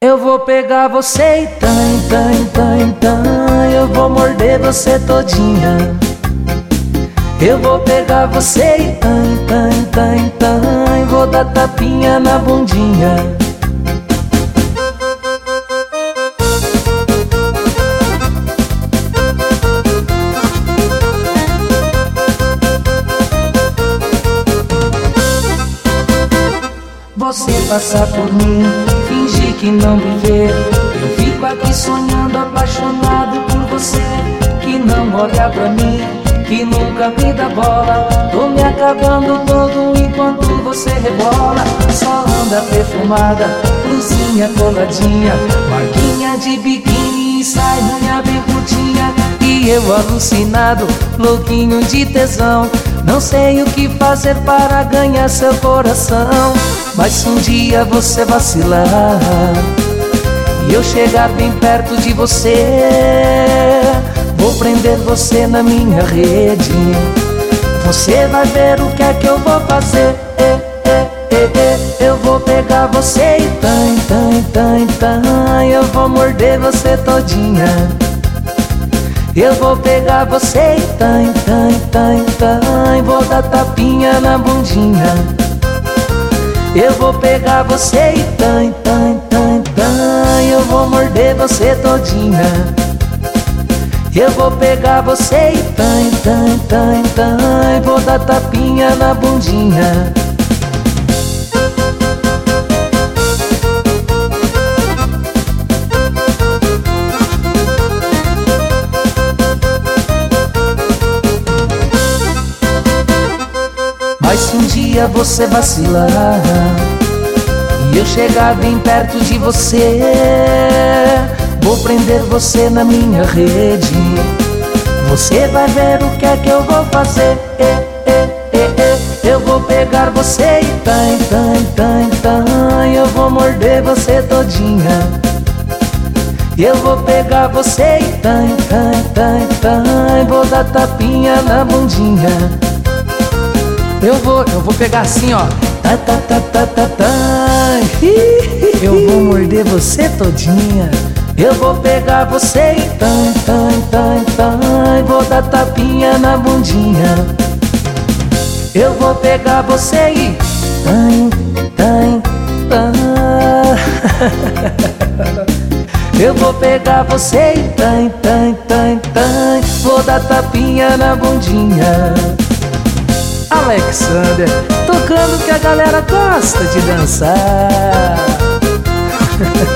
Eu vou pegar você e eu vou morder você todinha. Eu vou pegar você e vou dar tapinha na bundinha. Você passar por mim, fingir que não me vê. Eu fico aqui sonhando, apaixonado por você, que não olha pra mim, que nunca me dá bola. Tô me acabando todo enquanto você rebola. Só anda perfumada, blusinha coladinha, marquinha de biquíni e sainha bem curtinha. E eu alucinado, louquinho de tesão, não sei o que fazer para ganhar seu coração. Mas se um dia você vacilar e eu chegar bem perto de você, vou prender você na minha rede. Você vai ver o que é que eu vou fazer. Eu vou pegar você e eu vou morder você todinha. Eu vou pegar você e vou dar tapinha na bundinha. Eu vou pegar você e eu vou morder você todinha. Eu vou pegar você e vou dar tapinha na bundinha. Mas se um dia você vacilar e eu chegar bem perto de você, vou prender você na minha rede. Você vai ver o que é que eu vou fazer. Eu vou pegar você e eu vou morder você todinha. Eu vou pegar você e vou dar tapinha na bundinha. Eu vou pegar assim, ó. Eu vou morder você todinha. Eu vou pegar você e vou dar tapinha na bundinha. Eu vou pegar você e eu vou pegar você e vou dar tapinha na bundinha. Alexander, tocando que a galera gosta de dançar.